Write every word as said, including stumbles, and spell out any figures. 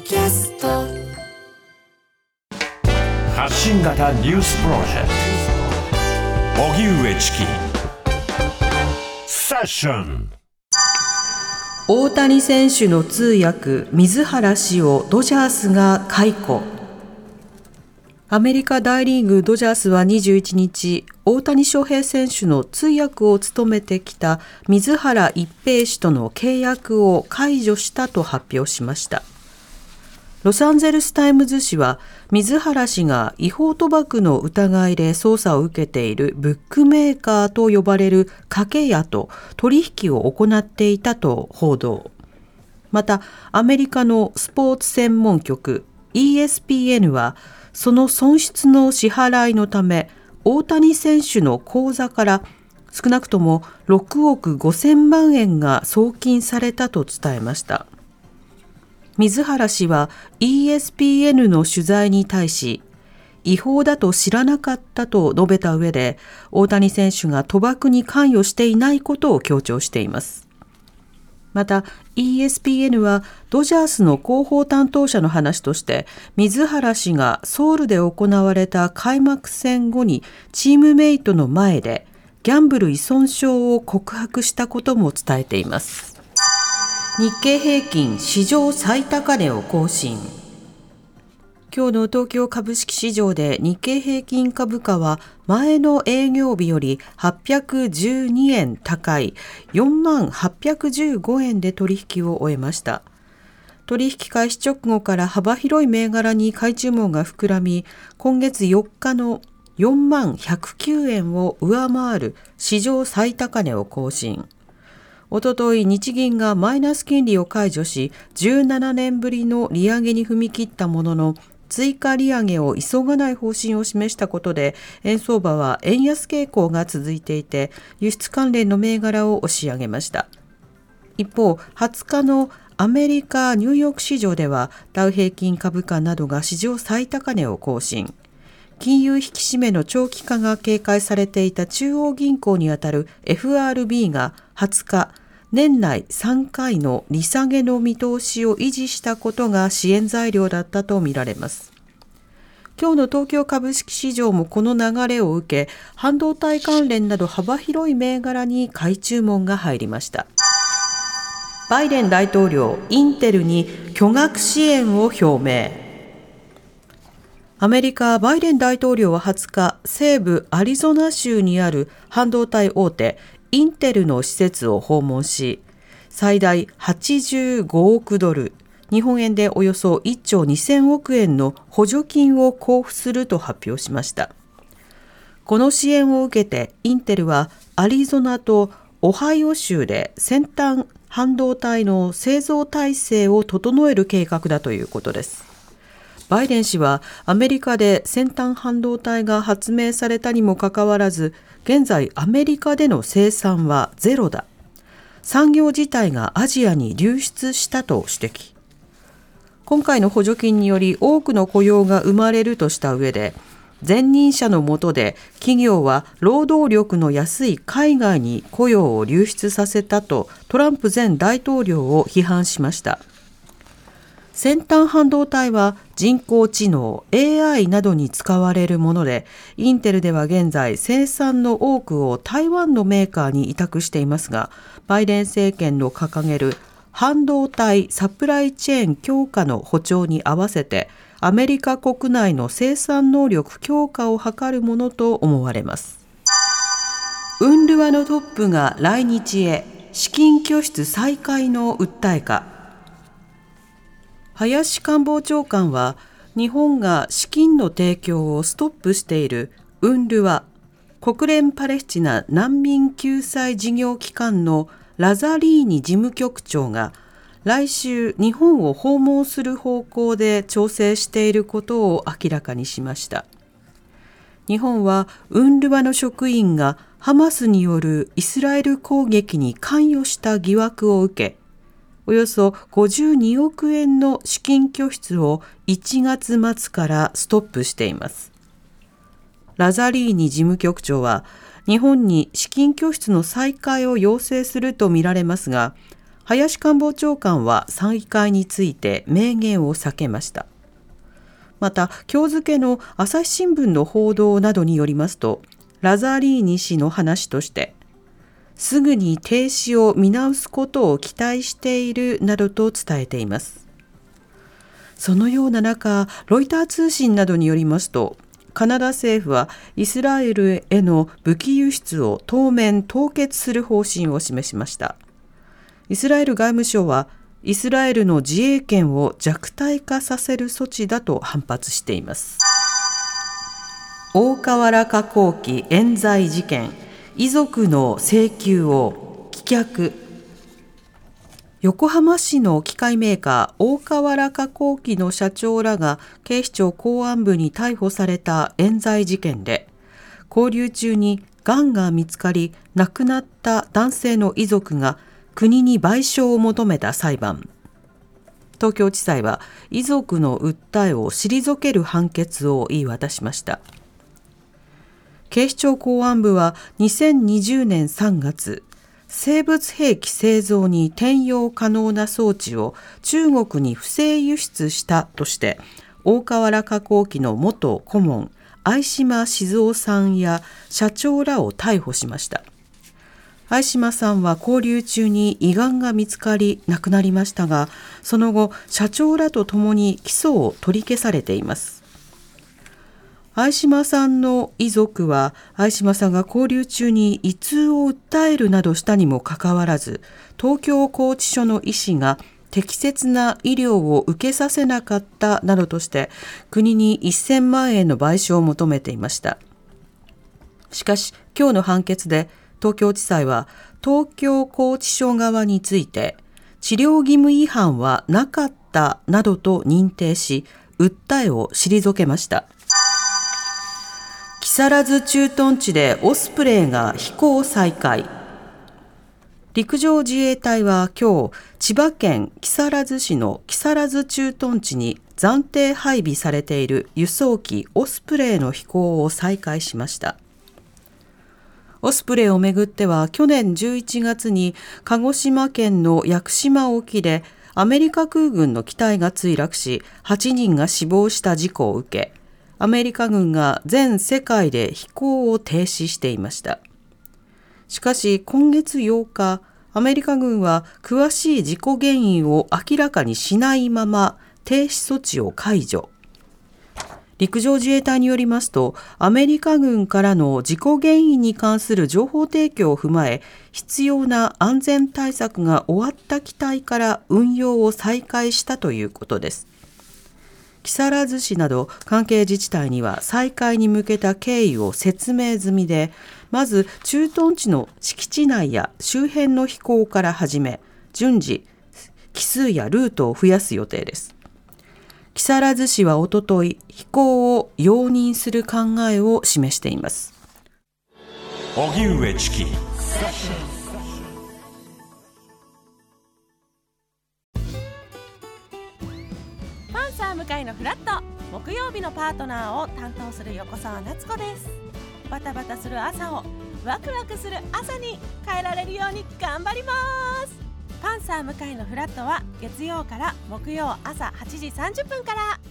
キャスト発信型ニュースプロジェクト荻上チキセッション。 大谷選手の通訳水原氏をドジャースが解雇。アメリカ大リーグドジャースはにじゅういちにち、大谷翔平選手の通訳を務めてきた水原一平氏との契約を解除したと発表しました。ロサンゼルスタイムズ紙は、水原氏が違法賭博の疑いで捜査を受けているブックメーカーと呼ばれる賭け屋と取引を行っていたと報道。また、アメリカのスポーツ専門局 イーエスピーエヌ は、その損失の支払いのため、大谷選手の口座から少なくともろくおくごせんまんえんが送金されたと伝えました。水原氏は イーエスピーエヌ の取材に対し、違法だと知らなかったと述べた上で、大谷選手が賭博に関与していないことを強調しています。また イーエスピーエヌ はドジャースの広報担当者の話として、水原氏がソウルで行われた開幕戦後にチームメイトの前でギャンブル依存症を告白したことも伝えています。日経平均史上最高値を更新。今日の東京株式市場で日経平均株価は前の営業日よりはっぴゃくじゅうにえん高い よんまんはっぴゃくじゅうごえんで取引を終えました。取引開始直後から幅広い銘柄に買い注文が膨らみ、今月よっかのよんまんひゃくきゅうえんを上回る史上最高値を更新。おととい、日銀がマイナス金利を解除し、じゅうななねんぶりの利上げに踏み切ったものの、追加利上げを急がない方針を示したことで、円相場は円安傾向が続いていて、輸出関連の銘柄を押し上げました。一方、はつかのアメリカ・ニューヨーク市場では、ダウ平均株価などが史上最高値を更新。金融引き締めの長期化が警戒されていた中央銀行にあたる エフアールビー がはつか、年内さんかいの利下げの見通しを維持したことが支援材料だったとみられます。今日の東京株式市場もこの流れを受け、半導体関連など幅広い銘柄に買い注文が入りました。バイデン大統領、インテルに巨額支援を表明。アメリカ・バイデン大統領ははつか、西部アリゾナ州にある半導体大手インテルの施設を訪問し、最大はちじゅうごおくドル、日本円でおよそいっちょうにせんおくえんの補助金を交付すると発表しました。この支援を受けて、インテルはアリゾナとオハイオ州で先端半導体の製造体制を整える計画だということです。バイデン氏はアメリカで先端半導体が発明されたにもかかわらず、現在アメリカでの生産はゼロだ。産業自体がアジアに流出したと指摘。今回の補助金により多くの雇用が生まれるとした上で、前任者の下で企業は労働力の安い海外に雇用を流出させたとトランプ前大統領を批判しました。先端半導体は人工知能 エーアイ などに使われるもので、インテルでは現在生産の多くを台湾のメーカーに委託していますが、バイデン政権の掲げる半導体サプライチェーン強化の歩調に合わせて、アメリカ国内の生産能力強化を図るものと思われます。ウンルワのトップが来日へ、資金拠出再開の訴えか。林官房長官は、日本が資金の提供をストップしているウンルワ、国連パレスチナ難民救済事業機関のラザリーニ事務局長が、来週日本を訪問する方向で調整していることを明らかにしました。日本はウンルワの職員がハマスによるイスラエル攻撃に関与した疑惑を受け、およそごじゅうにおくえんの資金拠出をいちがつまつからストップしています。ラザリーニ事務局長は、日本に資金拠出の再開を要請するとみられますが、 林官房長官は再開について明言を避けました。また、今日付の朝日新聞の報道などによりますと、ラザリーニ氏の話として、すぐに停止を見直すことを期待しているなどと伝えています。そのような中、ロイター通信などによりますと、カナダ政府はイスラエルへの武器輸出を当面凍結する方針を示しました。イスラエル外務省は、イスラエルの自衛権を弱体化させる措置だと反発しています。大川原化工機冤罪事件、遺族の請求を棄却。横浜市の機械メーカー大川原化工機の社長らが警視庁公安部に逮捕された冤罪事件で、勾留中にがんが見つかり亡くなった男性の遺族が国に賠償を求めた裁判。東京地裁は遺族の訴えを退ける判決を言い渡しました。警視庁公安部はにせんにじゅうねんさんがつ、生物兵器製造に転用可能な装置を中国に不正輸出したとして、大川原化工機の元顧問、相島静夫さんや社長らを逮捕しました。相島さんは勾留中に胃がんが見つかり亡くなりましたが、その後、社長らとともに起訴を取り消されています。相島さんの遺族は、相島さんが勾留中に胃痛を訴えるなどしたにもかかわらず、東京拘置所の医師が適切な医療を受けさせなかったなどとして、国にせんまんえんの賠償を求めていました。しかし、今日の判決で、東京地裁は東京拘置所側について、治療義務違反はなかったなどと認定し、訴えを退けました。木更津駐屯地でオスプレイが飛行再開。陸上自衛隊は今日、千葉県木更津市の木更津駐屯地に暫定配備されている輸送機オスプレイの飛行を再開しました。オスプレイをめぐっては去年じゅういちがつに鹿児島県の屋久島沖でアメリカ空軍の機体が墜落しはちにんが死亡した事故を受け、アメリカ軍が全世界で飛行を停止していました。しかし今月ようか、アメリカ軍は詳しい事故原因を明らかにしないまま停止措置を解除。陸上自衛隊によりますと、アメリカ軍からの事故原因に関する情報提供を踏まえ、必要な安全対策が終わった機体から運用を再開したということです。木更津市など関係自治体には再開に向けた経緯を説明済みで、まず駐屯地の敷地内や周辺の飛行から始め、順次機数やルートを増やす予定です。木更津市はおととい、飛行を容認する考えを示しています。 荻上チキパンサー向井のフラット、木曜日のパートナーを担当する横澤夏子です。バタバタする朝をワクワクする朝に変えられるように頑張ります。パンサー向井のフラットは月曜から木曜朝はちじさんじゅっぷんから。